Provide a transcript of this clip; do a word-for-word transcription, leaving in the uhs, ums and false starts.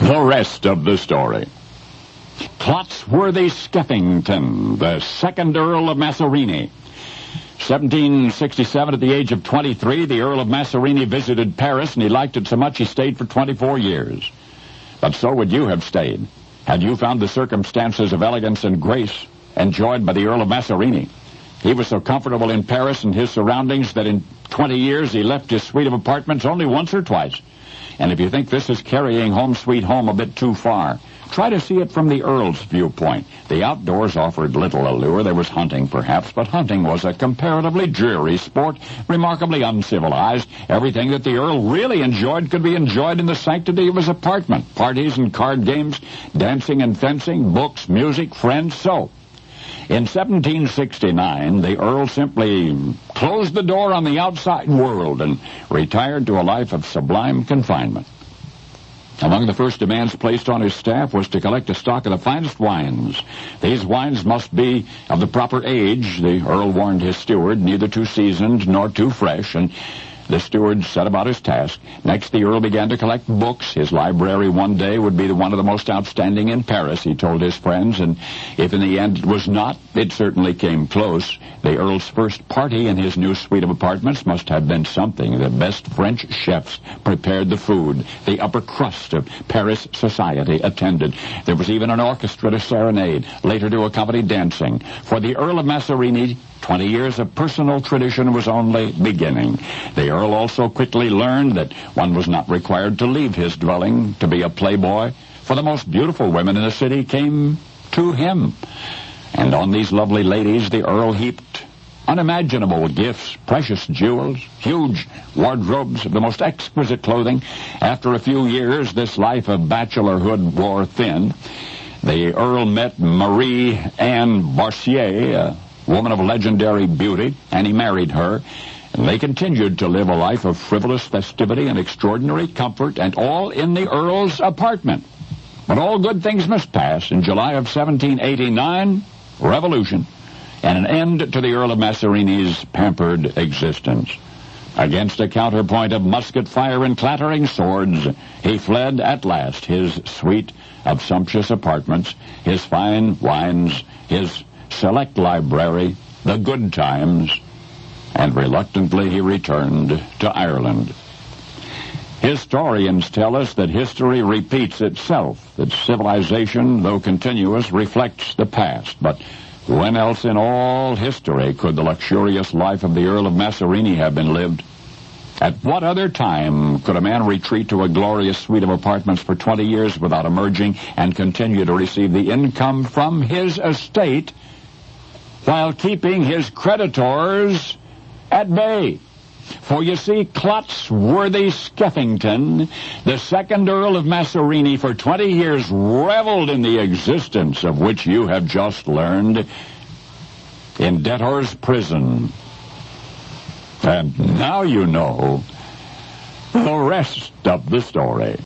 The rest of the story. Clotsworthy Skeffington, the second Earl of Masserini. seventeen sixty-seven, at the age of twenty-three, the Earl of Masserini visited Paris, and he liked it so much he stayed for twenty-four years. But so would you have stayed, had you found the circumstances of elegance and grace enjoyed by the Earl of Masserini. He was so comfortable in Paris and his surroundings that in twenty years he left his suite of apartments only once or twice. And if you think this is carrying home sweet home a bit too far, try to see it from the Earl's viewpoint. The outdoors offered little allure. There was hunting, perhaps, but hunting was a comparatively dreary sport, remarkably uncivilized. Everything that the Earl really enjoyed could be enjoyed in the sanctity of his apartment. Parties and card games, dancing and fencing, books, music, friends, so. In seventeen sixty-nine, the Earl simply closed the door on the outside world and retired to a life of sublime confinement. Among the first demands placed on his staff was to collect a stock of the finest wines. These wines must be of the proper age, the Earl warned his steward, neither too seasoned nor too fresh, and the steward set about his task. Next, the Earl began to collect books. His library one day would be the one of the most outstanding in Paris, he told his friends, and if in the end it was not, it certainly came close. The Earl's first party in his new suite of apartments must have been something. The best French chefs prepared the food. The upper crust of Paris society attended. There was even an orchestra to serenade, later to accompany dancing. For the Earl of Masserini, twenty years of personal tradition was only beginning. The Earl also quickly learned that one was not required to leave his dwelling to be a playboy, for the most beautiful women in the city came to him. And on these lovely ladies, the Earl heaped unimaginable gifts, precious jewels, huge wardrobes of the most exquisite clothing. After a few years, this life of bachelorhood wore thin. The Earl met Marie Anne Barcier, a woman of legendary beauty, and he married her. And they continued to live a life of frivolous festivity and extraordinary comfort, and all in the Earl's apartment. But all good things must pass. In July of seventeen eighty-nine, revolution, and an end to the Earl of Masserini's pampered existence. Against a counterpoint of musket fire and clattering swords, he fled at last his suite of sumptuous apartments, his fine wines, his select library, the good times, and reluctantly he returned to Ireland. Historians tell us that history repeats itself, that civilization, though continuous, reflects the past. But when else in all history could the luxurious life of the Earl of Masserini have been lived? At what other time could a man retreat to a glorious suite of apartments for twenty years without emerging and continue to receive the income from his estate while keeping his creditors at bay? For you see, Clotsworthy Skeffington, the second Earl of Masserini, for twenty years reveled in the existence of which you have just learned in debtor's prison. And now you know the rest of the story.